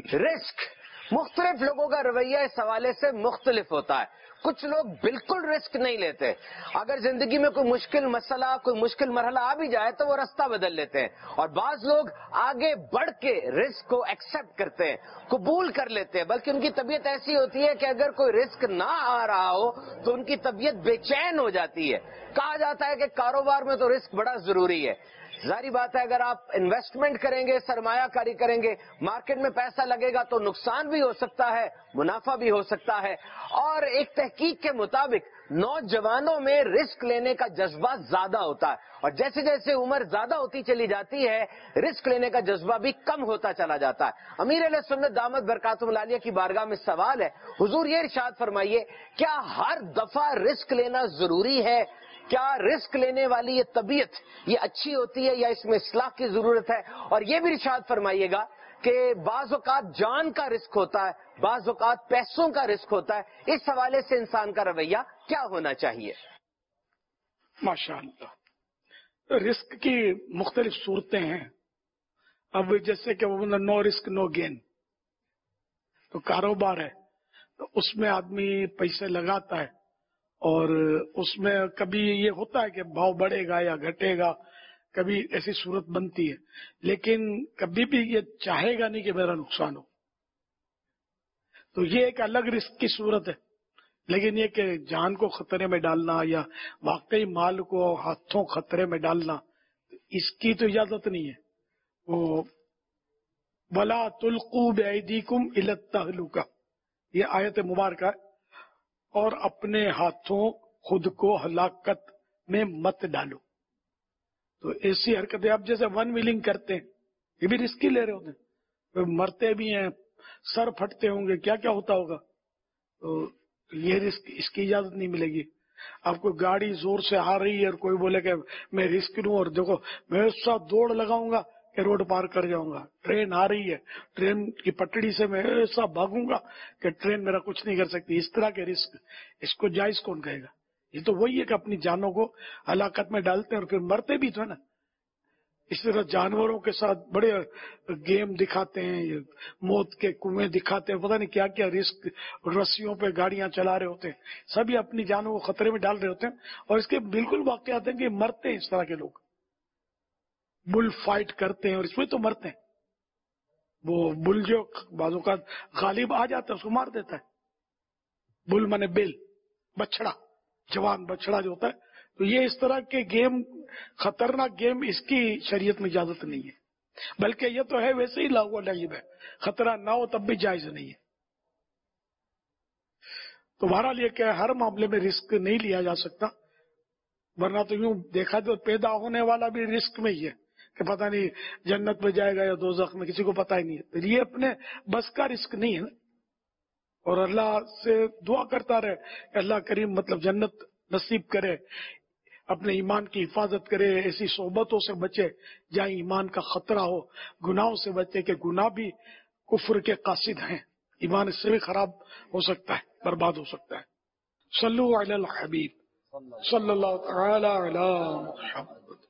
Risk, مختلف لوگوں کا رویہ اس حوالے سے مختلف ہوتا ہے. کچھ لوگ بالکل رسک نہیں لیتے. اگر زندگی میں کوئی مشکل مسئلہ، کوئی مشکل مرحلہ آ بھی جائے تو وہ رستہ بدل لیتے ہیں. اور بعض لوگ آگے بڑھ کے رسک کو ایکسپٹ کرتے ہیں، قبول کر لیتے ہیں، بلکہ ان کی طبیعت ایسی ہوتی ہے کہ اگر کوئی رسک نہ آ رہا ہو تو ان کی طبیعت بے چین ہو جاتی ہے. کہا جاتا ہے کہ کاروبار میں تو رسک بڑا ضروری ہے. ظاہری بات ہے، اگر آپ انویسٹمنٹ کریں گے، سرمایہ کاری کریں گے، مارکیٹ میں پیسہ لگے گا تو نقصان بھی ہو سکتا ہے، منافع بھی ہو سکتا ہے. اور ایک تحقیق کے مطابق نوجوانوں میں رسک لینے کا جذبہ زیادہ ہوتا ہے، اور جیسے جیسے عمر زیادہ ہوتی چلی جاتی ہے رسک لینے کا جذبہ بھی کم ہوتا چلا جاتا ہے. امیر اہل سنت دامت برکاتہم العالیہ کی بارگاہ میں سوال ہے، حضور یہ ارشاد فرمائیے، کیا ہر دفعہ رسک لینا ضروری ہے؟ کیا رسک لینے والی یہ طبیعت یہ اچھی ہوتی ہے یا اس میں اصلاح کی ضرورت ہے؟ اور یہ بھی ارشاد فرمائیے گا کہ بعض اوقات جان کا رسک ہوتا ہے، بعض اوقات پیسوں کا رسک ہوتا ہے، اس حوالے سے انسان کا رویہ کیا ہونا چاہیے؟ ماشاءاللہ، رسک کی مختلف صورتیں ہیں. اب جیسے کہ وہ نو رسک نو گین، تو کاروبار ہے تو اس میں آدمی پیسے لگاتا ہے، اور اس میں کبھی یہ ہوتا ہے کہ بھاؤ بڑھے گا یا گھٹے گا، کبھی ایسی صورت بنتی ہے، لیکن کبھی بھی یہ چاہے گا نہیں کہ میرا نقصان ہو. تو یہ ایک الگ رسک کی صورت ہے. لیکن یہ کہ جان کو خطرے میں ڈالنا یا واقعی مال کو ہاتھوں خطرے میں ڈالنا، اس کی تو اجازت نہیں ہے. وہ وَلَا تُلْقُوا بِأَيْدِيكُمْ إِلَى التَّهْلُكَةِ، یہ آیت مبارکہ ہے. اور اپنے ہاتھوں خود کو ہلاکت میں مت ڈالو. تو ایسی حرکتیں آپ جیسے ون ویلنگ کرتے ہیں، یہ بھی رسک ہی لے رہے ہوتے ہیں، مرتے بھی ہیں، سر پھٹتے ہوں گے، کیا کیا ہوتا ہوگا. تو یہ رسک، اس کی اجازت نہیں ملے گی. آپ کو گاڑی زور سے آ رہی ہے اور کوئی بولے کہ میں رسک لوں اور دیکھو میں ایسا دوڑ لگاؤں گا کہ روڈ پار کر جاؤں گا. ٹرین آ رہی ہے، ٹرین کی پٹڑی سے میں ایسا بھاگوں گا کہ ٹرین میرا کچھ نہیں کر سکتی. اس طرح کے رسک، اس کو جائز کون کہے گا؟ یہ تو وہی ہے کہ اپنی جانوں کو ہلاکت میں ڈالتے ہیں اور پھر مرتے بھی تو ہے نا. اس طرح جانوروں کے ساتھ بڑے گیم دکھاتے ہیں، موت کے کنویں دکھاتے ہیں، پتہ نہیں کیا کیا رسک، رسیوں پہ گاڑیاں چلا رہے ہوتے ہیں، سبھی اپنی جانوں کو خطرے میں ڈال رہے ہوتے ہیں. اور اس کے بالکل واقعات ہیں کہ مرتے ہیں اس طرح کے لوگ. بل فائٹ کرتے ہیں اور اس میں تو مرتے ہیں. وہ بل جو بعض اوقات غالب آ جاتا ہے اس کو مار دیتا ہے. بل مانے بیل، بچڑا، جوان بچڑا جو ہوتا ہے. تو یہ اس طرح کے گیم، خطرناک گیم، اس کی شریعت میں اجازت نہیں ہے. بلکہ یہ تو ہے ویسے ہی لاغو لعب ہے، خطرہ نہ ہو تب بھی جائز نہیں ہے. تو بہرحال یہ کہ ہر معاملے میں رسک نہیں لیا جا سکتا، ورنہ تو یوں دیکھا تو پیدا ہونے والا بھی رسک میں ہی ہے کہ پتہ نہیں جنت میں جائے گا یا دوزخ میں، کسی کو پتہ ہی نہیں ہے. تو یہ اپنے بس کا رسک نہیں ہے نا. اور اللہ سے دعا کرتا رہے کہ اللہ کریم مطلب جنت نصیب کرے، اپنے ایمان کی حفاظت کرے، ایسی صحبتوں سے بچے جہاں ایمان کا خطرہ ہو، گناہوں سے بچے کہ گناہ بھی کفر کے قاصد ہیں، ایمان اس سے بھی خراب ہو سکتا ہے، برباد ہو سکتا ہے. صلو علی الحبیب صلی اللہ تعالی علی محمد.